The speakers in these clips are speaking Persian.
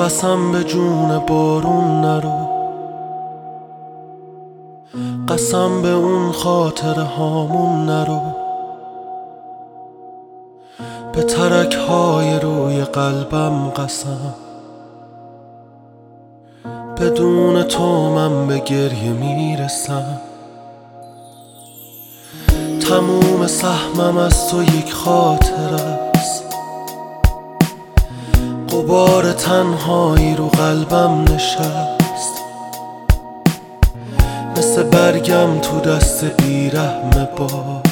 قسم به جون بارون نرو، قسم به اون خاطره هامون نرو، به ترک های روی قلبم قسم، بدون تو من به گریه میرسم. تموم سهمم از تو یک خاطره است، غبار تنهایی رو قلبم نشست، مثل برگم تو دست بیرحم باد،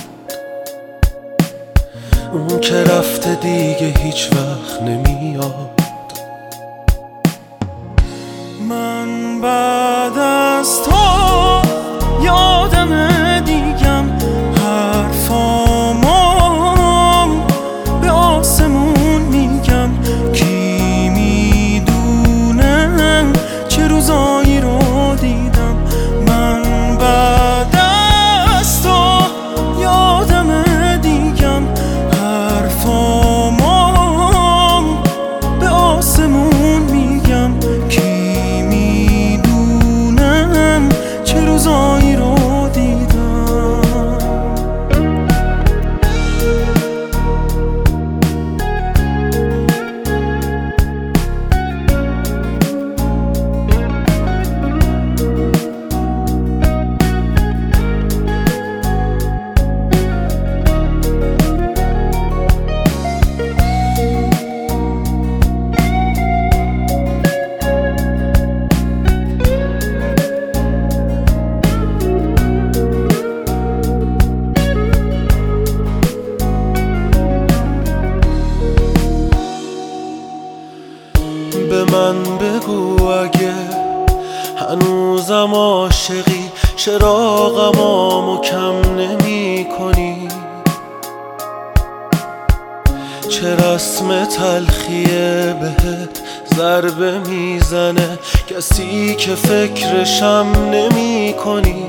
اون که رفته دیگه هیچ وقت نمیاد. من بعد از تو یادم دیگم حرفامو به آسمون میگم، کی میدونه چه روزایی رو دیدم. من بعد از تو یادم دیگم حرفامو به آسمون میگم، کی میدونه چه روزایی رو دیدم. به من بگو اگه هنوزم عاشقی، چراغمو کم نمی کنی، چه رسم تلخیه بهت ضربه میزنه، کسی که فکرشم نمی کنی.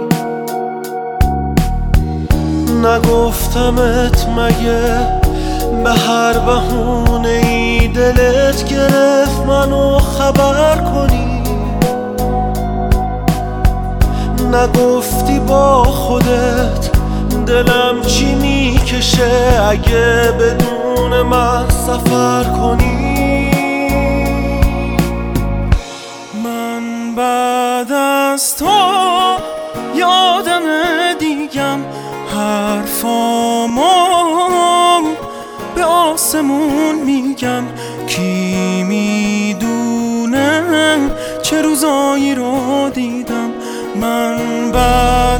نگفتمت مگه به هر بهونه ای دلت گرفت منو خبر کنی؟ نگفتی با خودت دلم چی میکشه اگه بدون من سفر کنی؟ من بعد از تو یادم دیگم حرفامو به آسمون میگم، کی میدونه چه روزایی رو دیدم. من